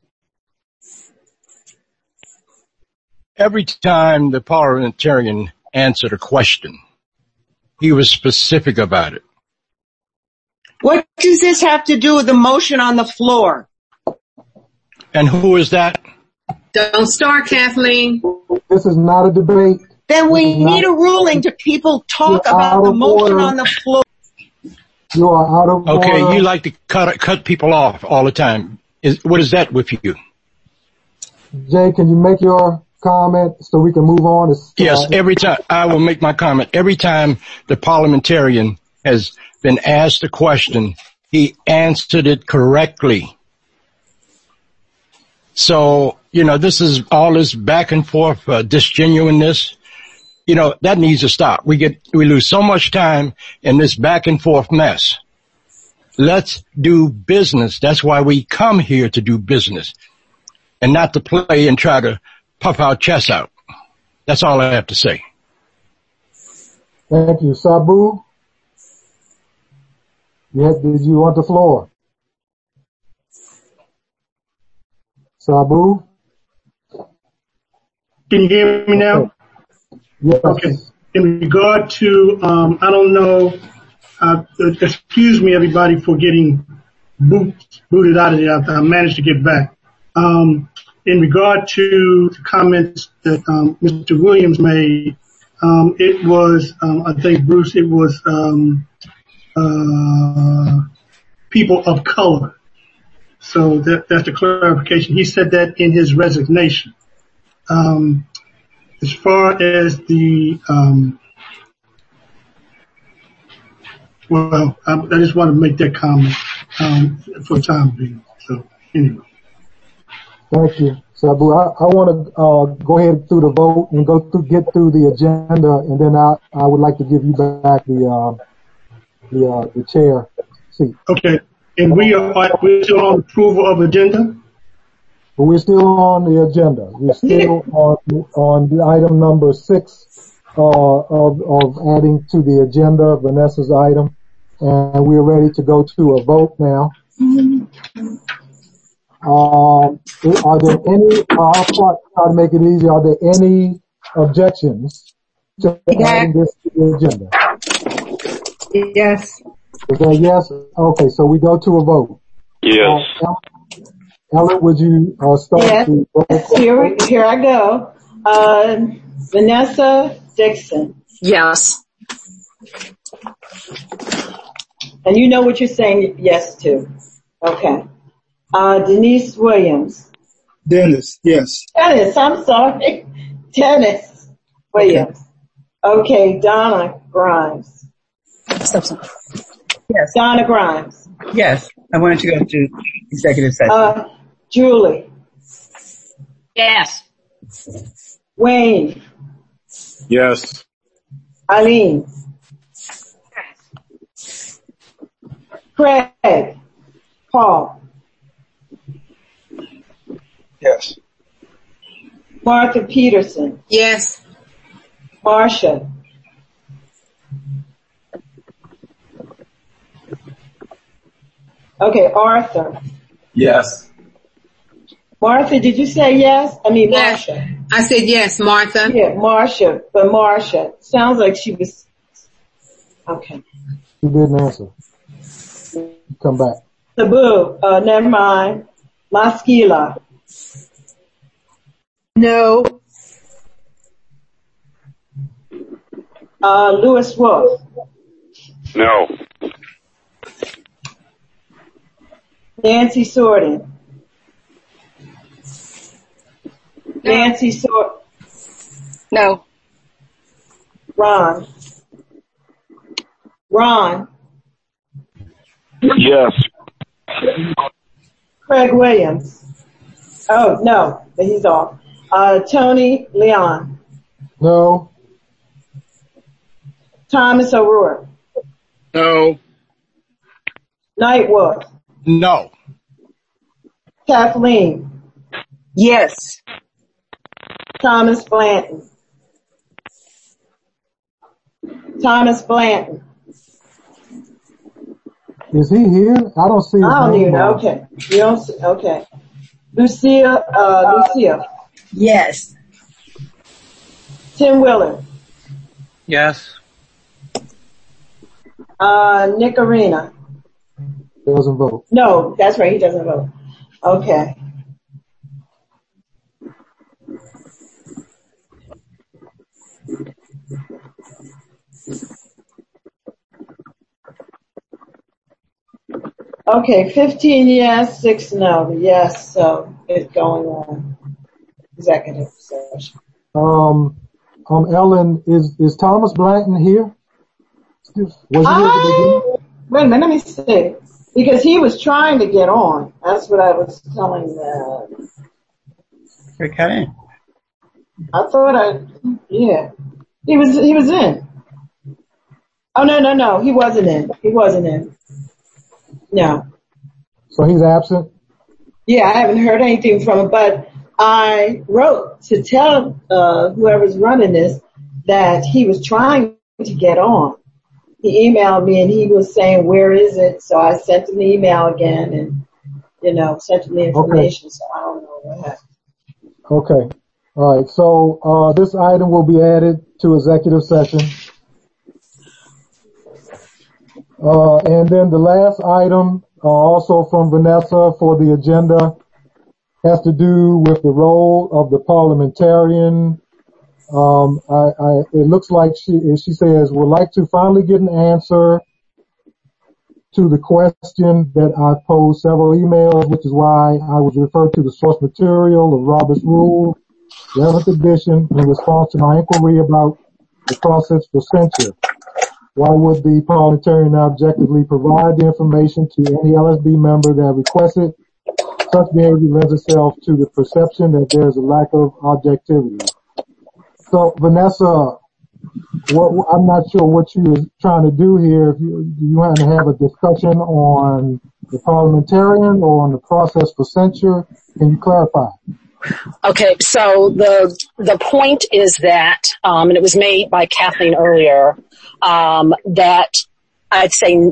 Every time the parliamentarian answered a question, he was specific about it. What does this have to do with the motion on the floor? And who is that? Don't start, Kathleen. This is not a debate. Then we need a ruling to people talk about the motion on the floor. You are out of order. Okay, you like to cut people off all the time. What is that with you? Jay, can you make your comment so we can move on? Yes, every time. I will make my comment. Every time the parliamentarian has been asked a question, he answered it correctly. So, this is all this back and forth, disgenuineness. That needs to stop. We lose so much time in this back and forth mess. Let's do business. That's why we come here, to do business and not to play and try to puff our chests out. That's all I have to say. Thank you. Sabu? Did you want the floor? Sabu? Can you hear me now? Yes. Okay. In regard to, I don't know, excuse me everybody for getting booted out of there. I managed to get back. In regard to the comments that Mr. Williams made, it was, I think, Bruce, it was people of color. So that's the clarification. He said that in his resignation. As far as the, I just want to make that comment for the time being. So anyway. Thank you, Sabu. I want to go ahead through the vote and get through the agenda, and then I would like to give you back the chair seat. Okay, and we're still on approval of agenda. But we're still on the agenda. We're still on the item number 6 of adding to the agenda, Vanessa's item, and we're ready to go to a vote now. Are there any, I'll try to make it easy, are there any objections to adding this to the agenda? Yes. Is that yes? Okay, so we go to a vote. Yes. Ellen, would you start? Yes. Here I go. Vanessa Dixon. Yes. And you know what you're saying yes to. Okay. Denise Williams. Dennis, yes. Dennis, I'm sorry. Dennis Williams. Okay, Donna Grimes. Yes. Donna Grimes. Yes. I wanted to go to executive session. Julie. Yes. Wayne. Yes. Eileen. Craig. Paul. Yes. Martha Peterson. Yes. Marcia. Okay, Arthur. Yes. Martha, did you say yes? I mean, Yes. Marcia. I said yes, Martha. Yeah, Marcia. But Marcia. Sounds like she was. Okay. She didn't answer. Come back. Sabu. Never mind. Maskila. No. Lewis Wolf. No. Nancy Sorden. Nancy No. Ron. Yes. Craig Williams. Oh, no, he's off. Tony Leon. No. Thomas O'Rourke. No. Night Wolf. No. Kathleen. Yes. Thomas Blanton. Is he here? I don't see his I don't name even know. on. Okay. You don't see, okay. Lucia. Yes. Tim Willard. Yes. Nick Arena. Doesn't vote. No, that's right. He doesn't vote. Okay. Okay, 15 yes, 6 no. Yes, so it's going on. Executive session. Ellen, is Thomas Blanton here? Was he here at the beginning? Wait a minute, let me see. Because he was trying to get on. That's what I was telling them. He cut in. I thought yeah. He was in. Oh, no. He wasn't in. No. So he's absent? Yeah, I haven't heard anything from him, but I wrote to tell whoever's running this that he was trying to get on. He emailed me and he was saying, where is it? So I sent him the email again and, sent him the information. Okay. So I don't know what happened. Okay. All right. So this item will be added to executive session. And then the last item, also from Vanessa for the agenda, has to do with the role of the parliamentarian. It looks like she says, would like to finally get an answer to the question that I posed several emails, which is why I was referred to the source material of Robert's Rule, 11th edition, in response to my inquiry about the process for censure. Why would the parliamentarian not objectively provide the information to any LSB member that requests it? Such behavior lends itself to the perception that there is a lack of objectivity. So, Vanessa, I'm not sure what you were trying to do here. If you want to have a discussion on the parliamentarian or on the process for censure, can you clarify? Okay, so the point is that, and it was made by Kathleen earlier, that I'd say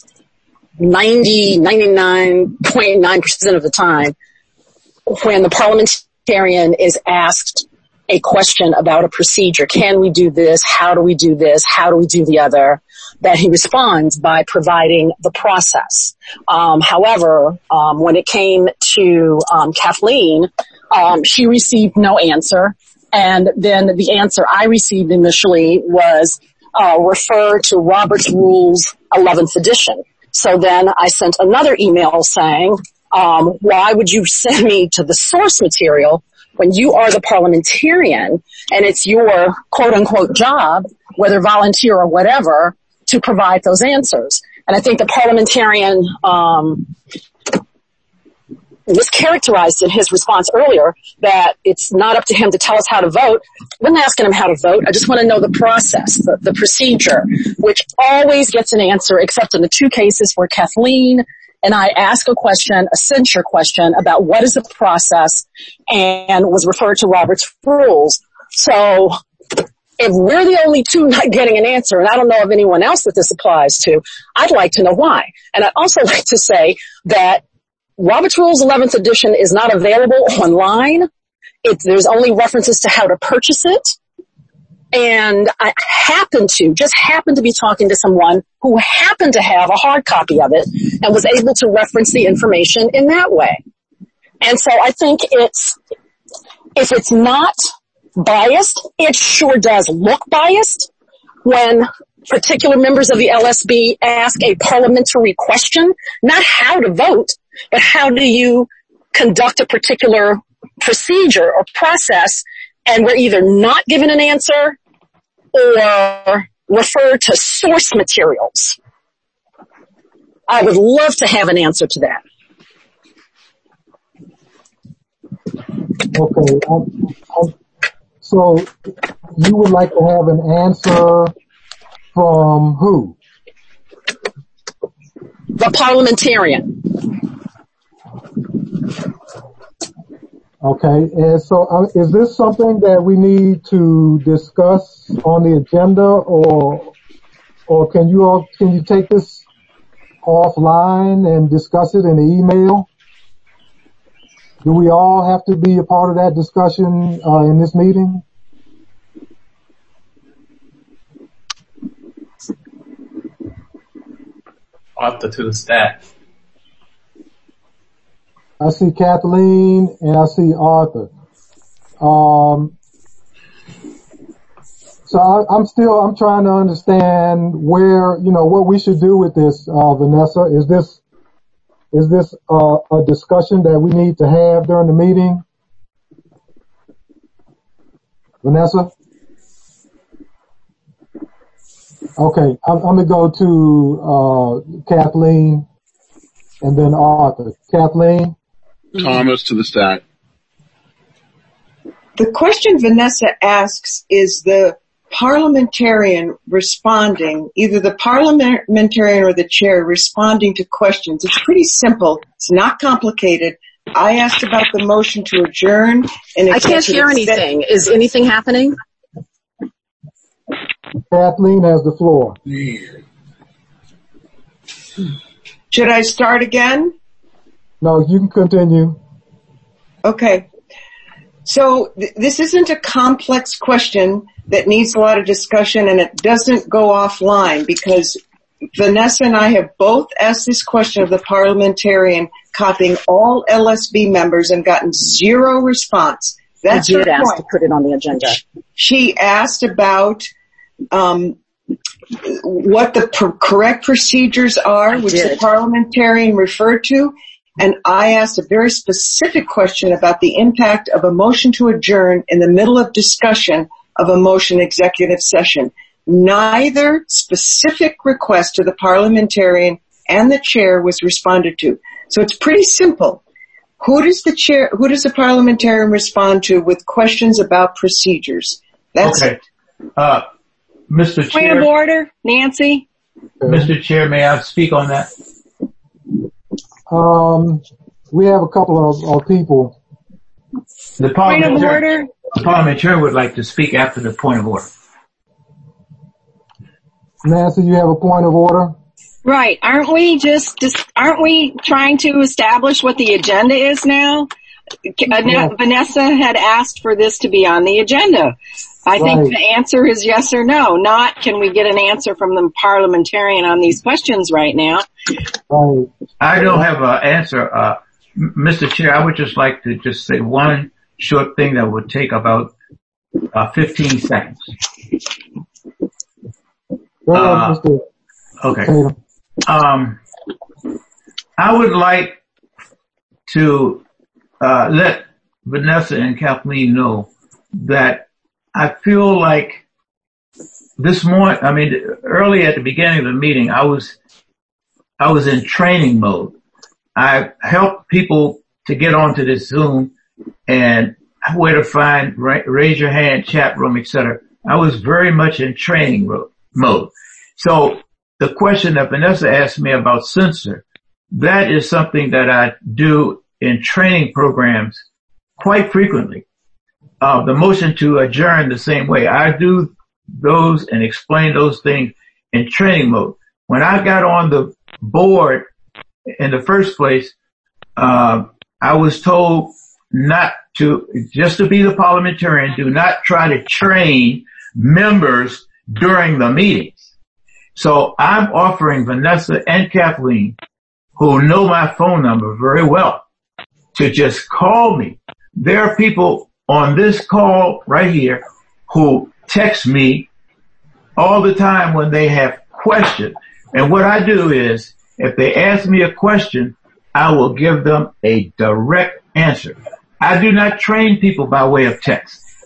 99.9% of the time, when the parliamentarian is asked a question about a procedure, can we do this? How do we do this? How do we do the other? That he responds by providing the process. However, when it came to Kathleen, she received no answer, and then the answer I received initially was refer to Robert's Rules 11th edition. So then I sent another email saying, why would you send me to the source material when you are the parliamentarian and it's your quote-unquote job, whether volunteer or whatever, to provide those answers? And I think the parliamentarian mischaracterized in his response earlier that it's not up to him to tell us how to vote. I wasn't asking him how to vote. I just want to know the process, the procedure, which always gets an answer except in the two cases where Kathleen and I ask a question, a censure question about what is the process, and was referred to Robert's Rules. So if we're the only two not getting an answer, and I don't know of anyone else that this applies to, I'd like to know why. And I'd also like to say that Robert's Rules 11th edition is not available online. There's only references to how to purchase it. And I just happened to be talking to someone who happened to have a hard copy of it and was able to reference the information in that way. And so I think if it's not biased, it sure does look biased when particular members of the LSB ask a parliamentary question, not how to vote, but how do you conduct a particular procedure or process and we're either not given an answer or refer to source materials. I would love to have an answer to that. Okay. So you would like to have an answer from who? The parliamentarian. Okay. And so is this something that we need to discuss on the agenda, or can you take this offline and discuss it in an email? Do we all have to be a part of that discussion in this meeting? Arthur to the staff. I see Kathleen and I see Arthur. So I'm trying to understand where, what we should do with this, Vanessa. Is this a discussion that we need to have during the meeting? Vanessa? Okay, I'm going to go to Kathleen and then Arthur. Kathleen? Thomas to the stat. The question Vanessa asks is the parliamentarian responding, either the parliamentarian or the chair responding to questions. It's pretty simple. It's not complicated. I asked about the motion to adjourn. And I can't hear anything. Is anything happening? Kathleen has the floor. Should I start again? No, you can continue. Okay. So this isn't a complex question that needs a lot of discussion, and it doesn't go offline because Vanessa and I have both asked this question of the parliamentarian, copying all LSB members and gotten zero response. That's her point. I did ask to put it on the agenda. She asked about what the correct procedures are, which the parliamentarian referred to. And I asked a very specific question about the impact of a motion to adjourn in the middle of discussion of a motion executive session. Neither specific request to the parliamentarian and the chair was responded to. So it's pretty simple. Who does the parliamentarian respond to with questions about procedures? That's okay. Mr. Chair. Point of order, Nancy. Mr. Chair, may I speak on that? We have a couple of people. The parliamentarian would like to speak after the point of order. Nancy, you have a point of order? Right. Aren't we trying to establish what the agenda is now? Yeah. Vanessa had asked for this to be on the agenda. I think the answer is yes or no, not can we get an answer from the parliamentarian on these questions right now. Right. I don't have an answer. Mr. Chair, I would just like to just say one short thing that would take about 15 seconds. Okay. I would like to let Vanessa and Kathleen know that I feel like this morning, early at the beginning of the meeting, I was in training mode. I helped people to get onto this Zoom and where to find, raise your hand, chat room, etc. I was very much in training mode. So the question that Vanessa asked me about censor, that is something that I do in training programs quite frequently. The motion to adjourn the same way. I do those and explain those things in training mode. When I got on the board in the first place, I was told just to be the parliamentarian, do not try to train members during the meetings. So I'm offering Vanessa and Kathleen, who know my phone number very well, to just call me. There are people on this call right here who text me all the time when they have questions. And what I do is, if they ask me a question, I will give them a direct answer. I do not train people by way of text.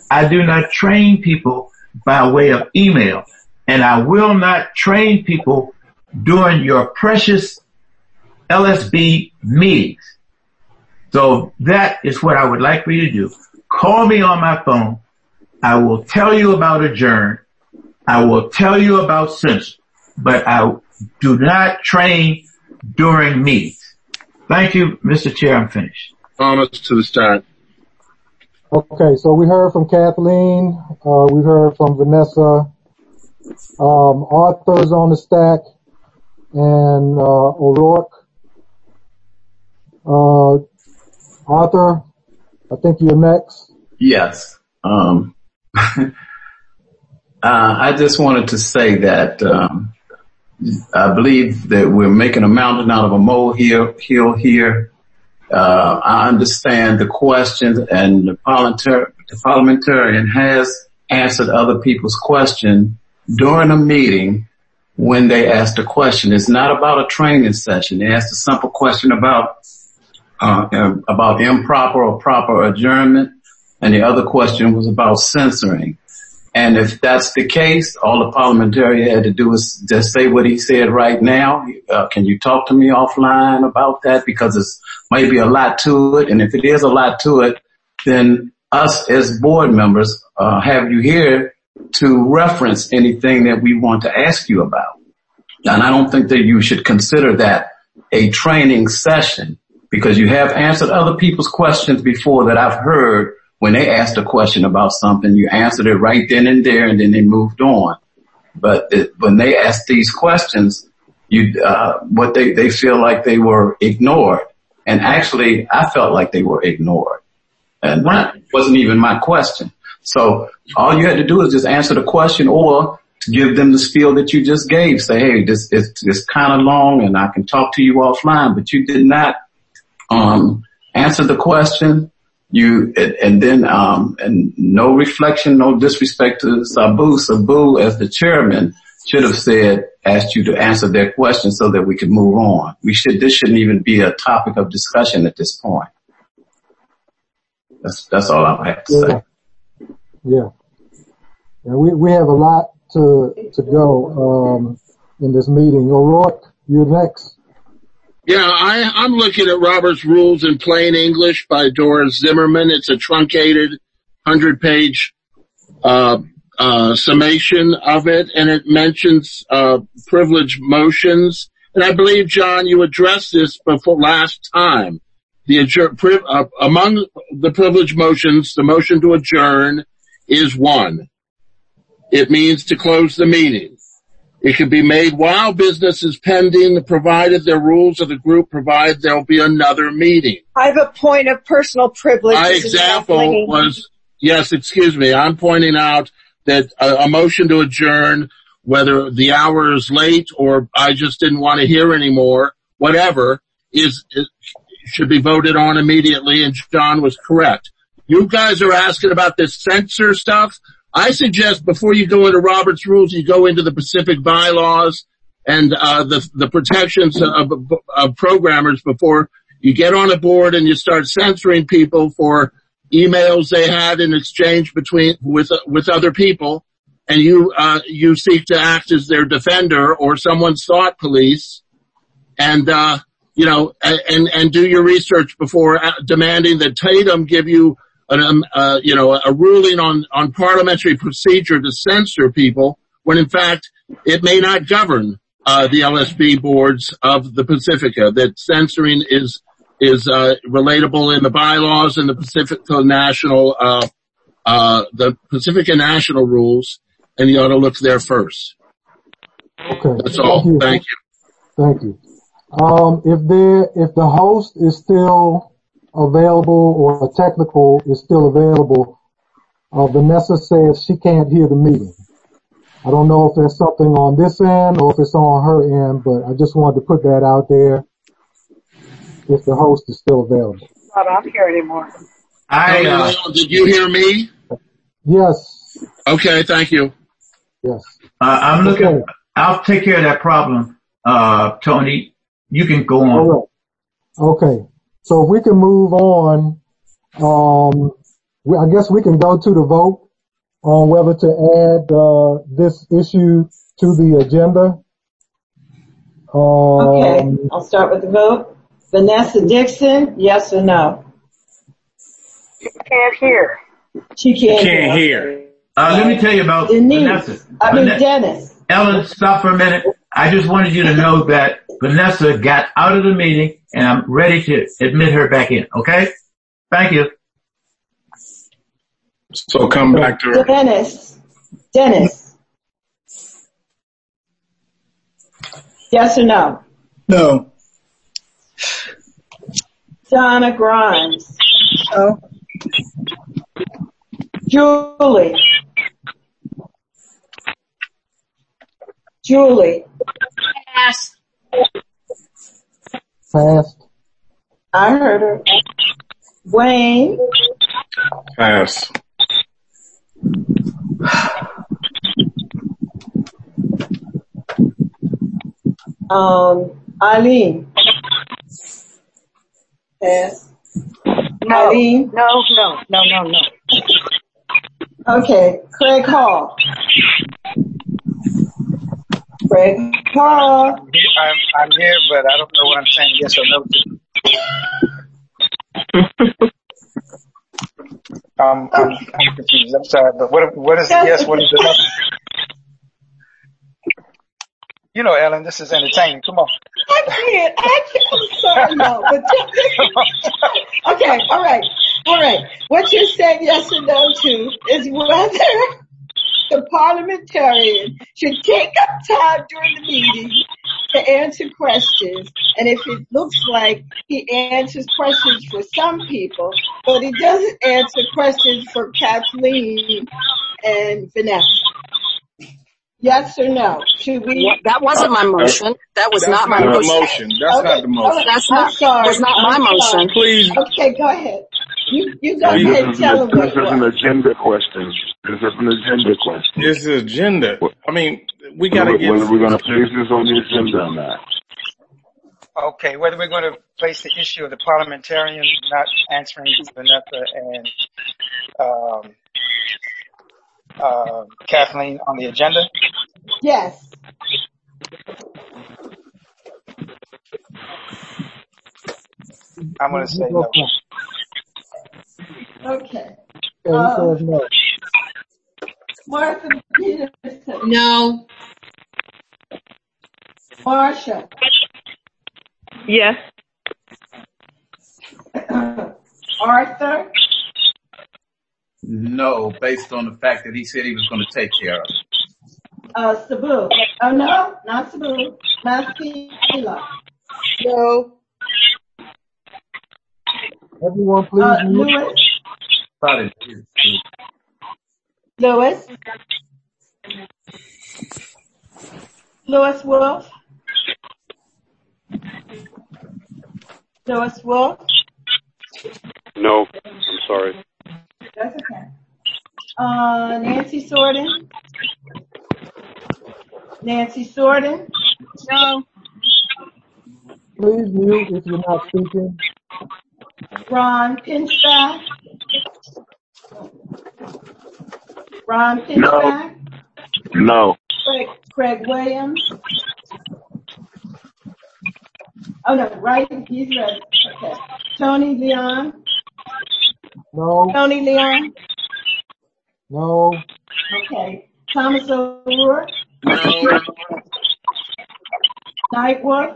I do not train people by way of email, and I will not train people during your precious LSB meetings. So that is what I would like for you to do. Call me on my phone. I will tell you about adjourn. I will tell you about censor, but I do not train during meetings. Thank you, Mr. Chair. I'm finished. Almost to the start. Okay, so we heard from Kathleen. We heard from Vanessa. Arthur's on the stack, and O'Rourke. Arthur, I think you're next. Yes. I just wanted to say that I believe that we're making a mountain out of a molehill here. I understand the questions, and the parliamentarian has answered other people's question during a meeting when they asked a question. It's not about a training session. They asked a simple question about improper or proper adjournment, and the other question was about censoring. And if that's the case, all the parliamentarian had to do is just say what he said right now. Can you talk to me offline about that? Because it's might be a lot to it. And if it is a lot to it, then us as board members have you here to reference anything that we want to ask you about. And I don't think that you should consider that a training session, because you have answered other people's questions before that I've heard. When they asked a question about something, you answered it right then and there, and then they moved on. But when they asked these questions, what they feel like they were ignored. And actually, I felt like they were ignored. And that wasn't even my question. So all you had to do is just answer the question, or to give them the spiel that you just gave. Say, hey, this is kind of long, and I can talk to you offline. But you did not answer the question. And no reflection, no disrespect to Sabu. Sabu, as the chairman, should have asked you to answer their question so that we could move on. This shouldn't even be a topic of discussion at this point. That's all I have to say. Yeah. We have a lot to go, in this meeting. O'Rourke, you're next. Yeah, I'm looking at Robert's Rules in Plain English by Doris Zimmerman. It's a truncated 100-page summation of it, and it mentions privilege motions. And I believe, John, you addressed this before last time. Among the privilege motions, the motion to adjourn is one. It means to close the meeting. It can be made while business is pending, provided the rules of the group provide there'll be another meeting. I have a point of personal privilege. My example was, yes, excuse me, I'm pointing out that a motion to adjourn, whether the hour is late or I just didn't want to hear anymore, whatever, should be voted on immediately, and John was correct. You guys are asking about this censor stuff. I suggest before you go into Robert's Rules, you go into the Pacific bylaws and the protections of programmers before you get on a board and you start censoring people for emails they had in exchange with other people, and you seek to act as their defender or someone's thought police, and and do your research before demanding that Tatum give you a ruling on parliamentary procedure to censor people, when in fact it may not govern the LSB boards of the Pacifica. That censoring is relatable in the bylaws and the Pacifica National rules, and you ought to look there first. Okay. That's all. Thank you. Thank you. If the host is still available or technical is still available, Vanessa says she can't hear the meeting. I don't know if there's something on this end or if it's on her end, but I just wanted to put that out there if the host is still available. I don't hear anymore. Did you hear me? Yes. Okay, thank you. Yes. I'm looking. Okay. I'll take care of that problem, Tony. You can go on. Right. Okay. So if we can move on, I guess we can go to the vote on whether to add this issue to the agenda. Okay, I'll start with the vote. Vanessa Dixon, yes or no? She can't hear. She can't hear. Let me tell you about Denise. Dennis. Ellen, stop for a minute. I just wanted you to know that Vanessa got out of the meeting and I'm ready to admit her back in. Okay? Thank you. So come back to her. Dennis. Yes or no? No. Donna Grimes. No. Julie. Pass. Passed. I heard her. Wayne. Pass. Eileen. Pass. No. Eileen. No. Okay. Craig Hall. I'm here, but I don't know what I'm saying yes or no to. I'm confused. I'm sorry, but what is the yes? What is the no? You know, Ellen, this is entertaining. Come on. I can't. I'm sorry, no. But okay, all right. What you're saying yes or no to is whether the parliamentarian should take up time during the meeting to answer questions. And if it looks like he answers questions for some people, but he doesn't answer questions for Kathleen and Vanessa. Yes or no? Should we? That wasn't my motion. That was not my motion. That's not the motion. That's not. Sorry. Was not my motion. Please. Okay, go ahead. You go ahead and tell them what This is an agenda question. This is agenda. I mean, we got to get. Whether we're going to place this on the agenda or not. Okay, whether we're going to place the issue of the parliamentarian not answering Vanessa and Kathleen on the agenda? Yes. I'm going to say no. Okay. Says no. Martha Peterson. No. Marsha. Yes. Arthur. No, based on the fact that he said he was going to take care of it. Sabu. Oh no, not Sabu. Maskila. No. Everyone please mute. Lewis. Lewis Wolf. Lewis Wolf. No, I'm sorry. That's okay. Nancy Sorden. Nancy Sorden. No. Please mute if you're not speaking. Ron Pinchback. Ron Pinchback. No. Craig Williams. Oh no, right? He's ready. Okay. Tony Leon. No. Tony Leon. No. Okay. Thomas O'Rourke. No. Nightwolf.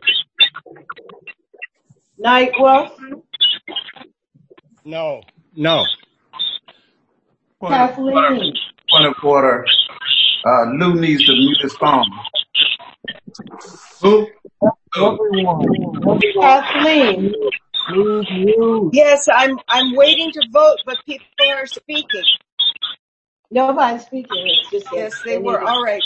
Nightwolf. No. No. Kathleen. Point of order. Lou needs to mute his phone. Who? Everyone. Kathleen. Please mute. Yes, I'm waiting to vote, but people are speaking. Nobody's speaking. It's just Yes, they were. All right.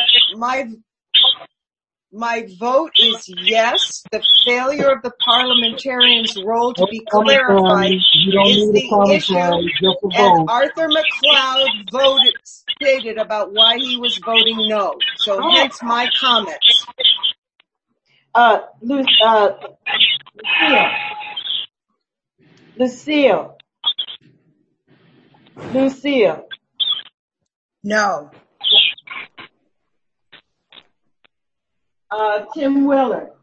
My vote is yes. The failure of the parliamentarian's role to be clarified is the issue. And Arthur McLeod stated about why he was voting no. So hence my comments. Lucille. Lucille. No. Tim Willard.